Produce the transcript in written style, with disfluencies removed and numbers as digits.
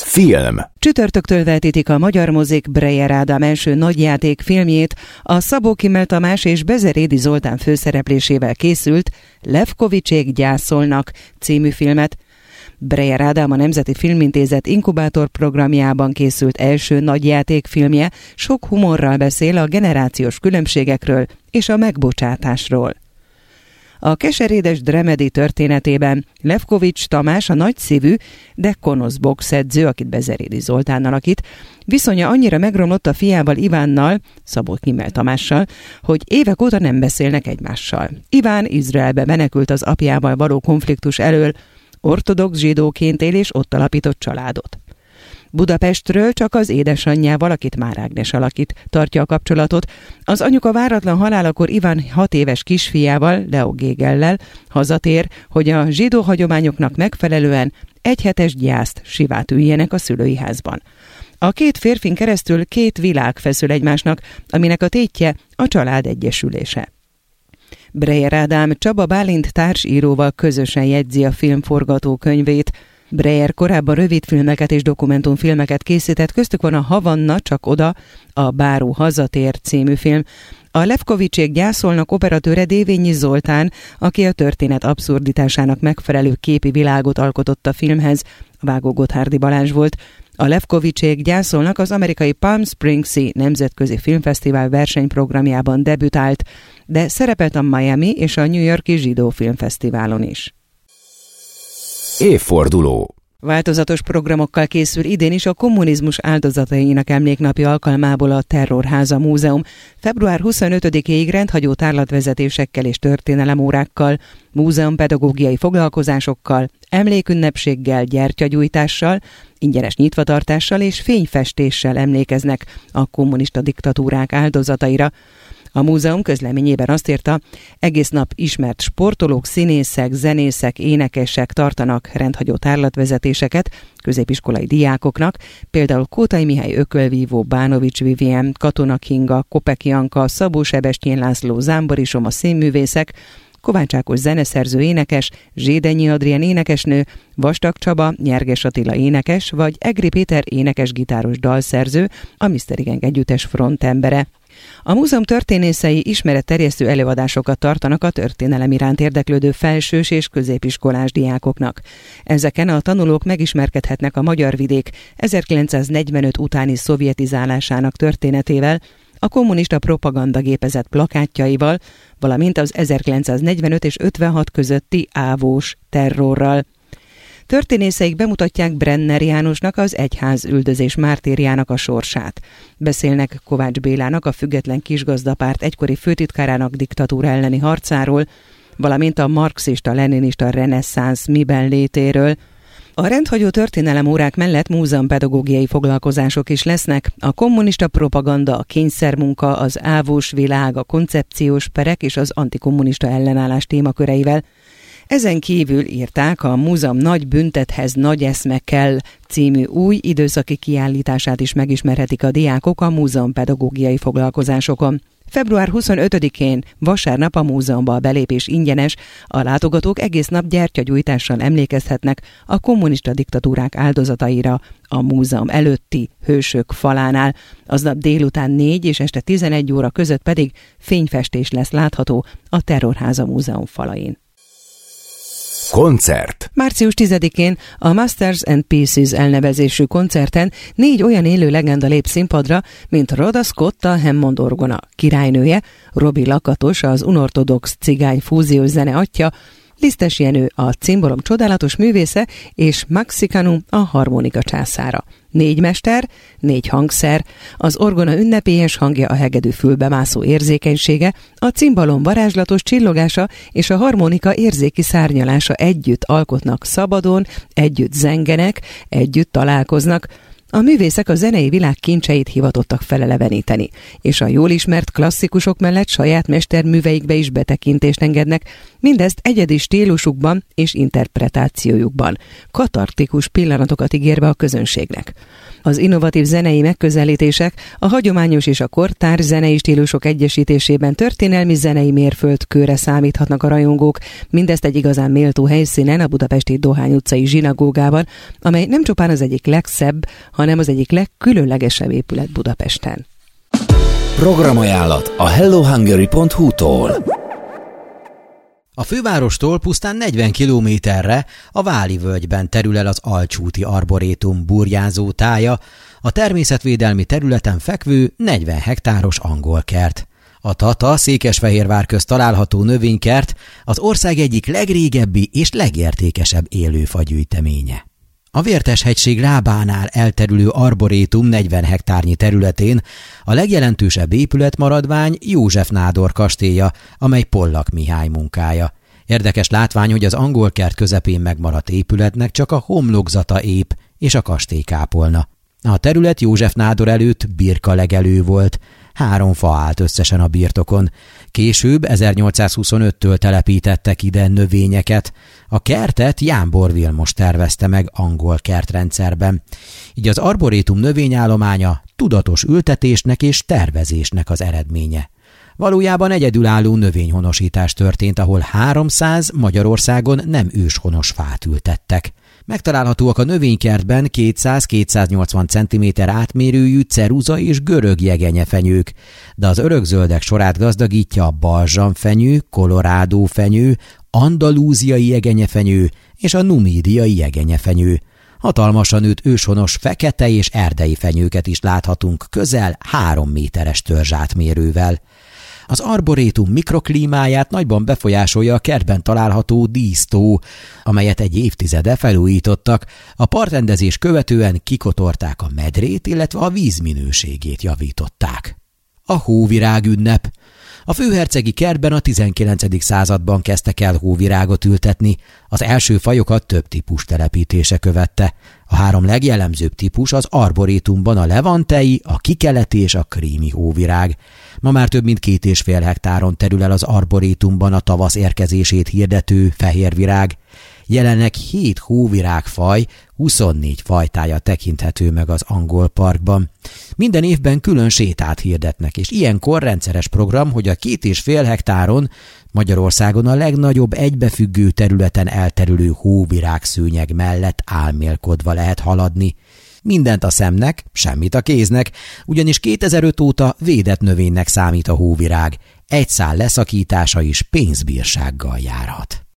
Film. Csütörtöktől vetítik a magyar mozik Breyer Ádám első nagyjáték filmjét, a Szabó Kimmel Tamás és Bezerédi Zoltán főszereplésével készült Lefkovicsék gyászolnak című filmet. Breyer Ádám a Nemzeti Filmintézet inkubátor programjában készült első nagyjátékfilmje sok humorral beszél a generációs különbségekről és a megbocsátásról. A keserédes Dremedi történetében Lefkovics Tamás a nagyszívű, de konosz boxedző, akit Bezerédi Zoltán alakít, viszonya annyira megromlott a fiával Ivánnal, Szabó Kimmel Tamással, hogy évek óta nem beszélnek egymással. Iván Izraelbe menekült az apjával való konfliktus elől, ortodox zsidóként él és ott alapított családot. Budapestről csak az édesanyjával, akit Már Ágnes alakít, tartja a kapcsolatot. Az anyuka váratlan halálakor Iván 6 éves kisfiával, Leo Gégellel hazatér, hogy a zsidó hagyományoknak megfelelően egyhetes gyászt sivát üljenek a szülői házban. A két férfin keresztül két világ feszül egymásnak, aminek a tétje a család egyesülése. Breyer Ádám Csaba Bálint társíróval közösen jegyzi a film forgatókönyvét. Breyer korábban rövidfilmeket és dokumentumfilmeket készített, köztük van a Havanna, csak oda, a Báró hazatér című film. A Lefkovicsék gyászolnak operatőre Dévényi Zoltán, aki a történet abszurditásának megfelelő képi világot alkotott a filmhez, a vágó Gotthárdi Balázs volt. A Lefkovicsék gyászolnak az amerikai Palm Springs-i Nemzetközi Filmfesztivál versenyprogramjában debütált, de szerepelt a Miami és a New York-i Zsidó Filmfesztiválon is. Évforduló. Változatos programokkal készül idén is a kommunizmus áldozatainak emléknapja alkalmából a Terrorháza Múzeum. Február 25-ig rendhagyó tárlatvezetésekkel és történelemórákkal, múzeumpedagógiai foglalkozásokkal, emlékünnepséggel, gyertyagyújtással, ingyenes nyitvatartással és fényfestéssel emlékeznek a kommunista diktatúrák áldozataira. A múzeum közleményében azt írta, egész nap ismert sportolók, színészek, zenészek, énekesek tartanak rendhagyó tárlatvezetéseket középiskolai diákoknak, például Kótai Mihály ökölvívó, Bánovics Vivien, Katona Kinga, Kopek Janka, Szabó Sebestyén László, Zámbori Soma színművészek, Kovács Ákos zeneszerző énekes, Zsédenyi Adrien énekesnő, Vastag Csaba, Nyerges Attila énekes, vagy Egri Péter énekes-gitáros dalszerző, a Mr. Igen együttes frontembere. A múzeum történészei ismeretterjesztő előadásokat tartanak a történelem iránt érdeklődő felsős és középiskolás diákoknak. Ezeken a tanulók megismerkedhetnek a magyar vidék 1945 utáni szovjetizálásának történetével, a kommunista propagandagépezet plakátjaival, valamint az 1945 és 56 közötti ávós terrorral. Történészeik bemutatják Brenner Jánosnak, az egyház üldözés mártírjának a sorsát. Beszélnek Kovács Bélának, a Független Kisgazdapárt egykori főtitkárának diktatúra elleni harcáról, valamint a marxista-leninista reneszánsz miben létéről. A rendhagyó történelemórák mellett múzeumpedagógiai foglalkozások is lesznek, a kommunista propaganda, a kényszermunka, az ávós világ, a koncepciós perek és az antikommunista ellenállás témaköreivel. Ezen kívül írták, a múzeum Nagy büntethez nagy eszme kell című új időszaki kiállítását is megismerhetik a diákok a múzeumpedagógiai foglalkozásokon. Február 25-én vasárnap a múzeumba a belépés ingyenes, a látogatók egész nap gyertyagyújtással emlékezhetnek a kommunista diktatúrák áldozataira a múzeum előtti Hősök falánál. Aznap délután 4 és este 11 óra között pedig fényfestés lesz látható a Terrorháza Múzeum falain. Koncert. Március 10-én a Masters and Pieces elnevezésű koncerten 4 olyan élő legenda lép színpadra, mint Rhoda Scott, a Hammond orgona királynője, Robi Lakatos, az unortodox cigány fúziós zene atya, Lisztes Jenő, a cimbalom csodálatos művésze, és Maxikanu, a harmonika császára. 4 mester, 4 hangszer, az orgona ünnepélyes hangja, a hegedű fülbemászó érzékenysége, a cimbalom varázslatos csillogása és a harmonika érzéki szárnyalása együtt alkotnak szabadon, együtt zengenek, együtt találkoznak. A művészek a zenei világ kincseit hivatottak feleleveníteni, és a jól ismert klasszikusok mellett saját mesterműveikbe is betekintést engednek, mindezt egyedi stílusukban és interpretációjukban, katartikus pillanatokat ígérve a közönségnek. Az innovatív zenei megközelítések a hagyományos és a kortárs zenei stílusok egyesítésében történelmi zenei mérföldkőre számíthatnak a rajongók, mindezt egy igazán méltó helyszínen, a budapesti Dohány utcai zsinagógában, amely nem csupán az egyik legszebb, hanem az egyik legkülönlegesebb épület Budapesten. Programajánlat a hellohungary.hu-tól. A fővárostól pusztán 40 kilométerre a Váli völgyben terül el az Alcsúti Arborétum burjánzó tája, a természetvédelmi területen fekvő 40 hektáros angolkert. A Tata Székesfehérvár közt található növénykert az ország egyik legrégebbi és legértékesebb élőfagyűjteménye. A Vérteshegység lábánál elterülő arborétum 40 hektárnyi területén a legjelentősebb épületmaradvány József Nádor kastélya, amely Pollak Mihály munkája. Érdekes látvány, hogy az angolkert közepén megmaradt épületnek csak a homlokzata ép és a kastély kápolna. A terület József Nádor előtt birkalegelő volt, 3 fa állt összesen a birtokon. Később 1825-től telepítettek ide növényeket. A kertet Jánbor Vilmos tervezte meg angol kertrendszerben. Így az arborétum növényállománya tudatos ültetésnek és tervezésnek az eredménye. Valójában egyedülálló növényhonosítás történt, ahol 300 Magyarországon nem őshonos fát ültettek. Megtalálhatóak a növénykertben 200-280 cm átmérőjű ceruza és görög jegenyefenyők, de az örökzöldek sorát gazdagítja a balzsamfenyő, kolorádófenyő, andalúziai jegenyefenyő és a numídiai jegenyefenyő. Hatalmasan nőtt őshonos fekete és erdei fenyőket is láthatunk közel 3 méteres törzsátmérővel. Az arborétum mikroklímáját nagyban befolyásolja a kertben található dísztó, amelyet egy évtizede felújítottak, a partrendezés követően kikotorták a medrét, illetve a vízminőségét javították. A hóvirágünnep. A főhercegi kertben a 19. században kezdtek el hóvirágot ültetni, az első fajokat több típus telepítése követte. A 3 legjellemzőbb típus az arborétumban a levantei, a kikeleti és a krími hóvirág. Ma már több mint 2,5 hektáron terül el az arborétumban a tavasz érkezését hirdető fehérvirág. Jelenleg 7 hóvirágfaj, 24 fajtája tekinthető meg az Angol Parkban. Minden évben külön sétát hirdetnek, és ilyenkor rendszeres program, hogy a 2,5 hektáron Magyarországon a legnagyobb egybefüggő területen elterülő hóvirágszőnyeg mellett álmélkodva lehet haladni. Mindent a szemnek, semmit a kéznek, ugyanis 2005 óta védett növénynek számít a hóvirág. Egy szál leszakítása is pénzbírsággal járhat.